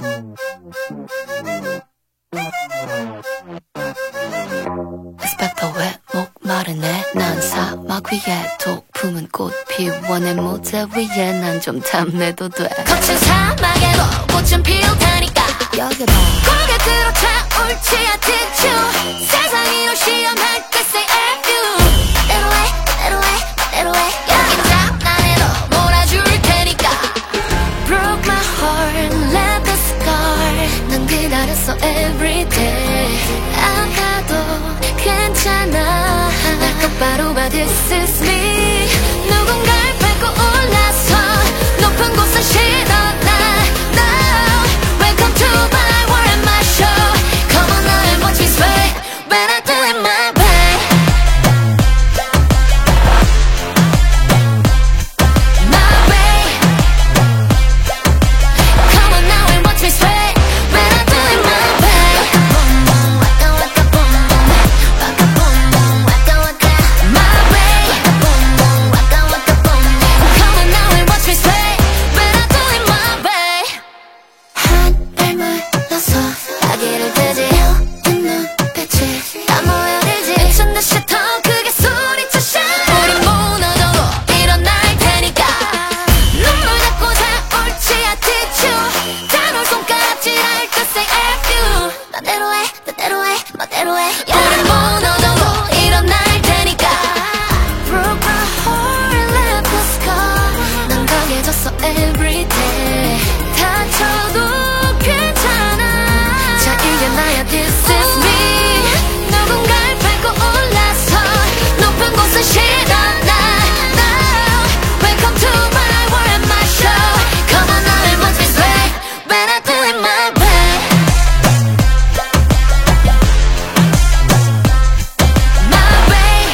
스펙터 왜 목마르네 난 사막 위에 독품은 꽃 피워내 모델 위에 난 좀 탐내도 돼 거친 사막에도 꽃은 피우다니까 여기 봐 고개 들어 차올지 않겠죠 세상이 널 시험할 때 say F you That way, that way, that way 여긴 장난해도 몰아줄 테니까 Broke my heart, left a scar 난 기다렸어 everyday 아파도 괜찮아 날 똑바로 봐 This is me 누군가를 밟고 올라서 높은 곳은 싫어 Now Welcome to my world and my show Come on now and watch me sway When I do it my way My way Come on now and watch me sway When I do it my way Waka waka boom boom Waka boom boom Waka waka My way Waka waka boom boom Come on now and watch me sway When I do it my way 한발 물러서 아기를 뜨지 있는 빛이 다 모여들지 미친 듯이 더 크게 소리쳐 shout 우린 무너져도 일어날 테니까 눈물 닫고 자올지 attitude 단올 손가락질할 때 say F you 나대로 해 나대로 해 멋대로 해 우린 무너져도 일어날 테니까 Broke my heart left a scar 난 강해졌어 everyday 다쳐도 괜찮아 자 이게 나야 This is me 누군가를 밟고 올라서 높은 곳은 싫어 Now Welcome to my world and my show Come on now and watch me sway When I do it my way My way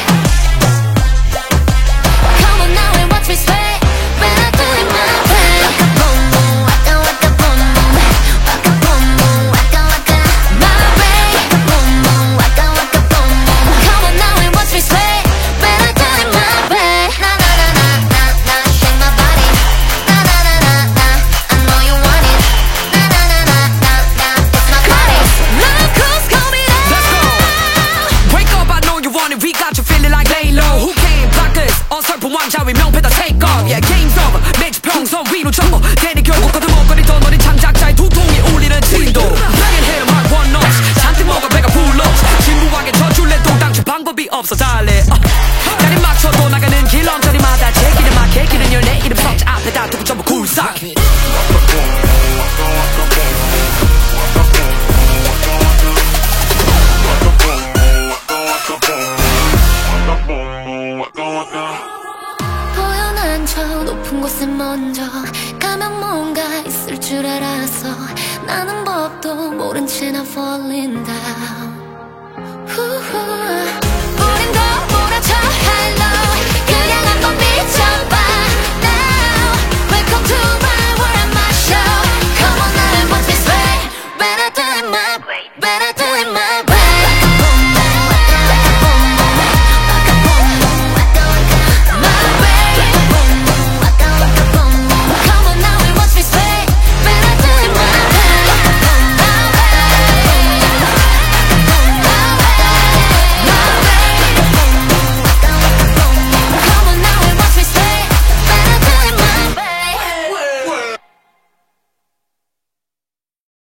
Come on now and watch me sway When I do it my way Waka boom boom Waka waka boom boom Waka boom boom Waka waka My way Waka boom boom Waka waka boom boom Come on now and watch me sway When I do it my way Na na na na na na Shake my body Na na na na na I know you want it Na na na na na na It's my body Love calls call me down Let's go. Wake up, I know you want it. We got you feeling like lay low. Who came block us? 어설픈 왕자의 명패다 take off. Yeah, game's over. 매주 평선 위로 접어. 대니 결국 거두먹거리던 어린 창작자의 두통이 울리는 진도. Bang and hit 'em hard one notes. 잔뜩 먹어 배가 불러. 진부하게 져줄래도 당최 방법이 없어 달래. 자리 맞춰도 나가는 길 언저리마다 제 길을 막해 길은 열내 이름 석자 앞에다 두고 전부 굴삭해. 보여난 저 높은 곳에 먼저 가면 뭔가 있을 줄 알았어 나는 법도 모른 채 나 falling down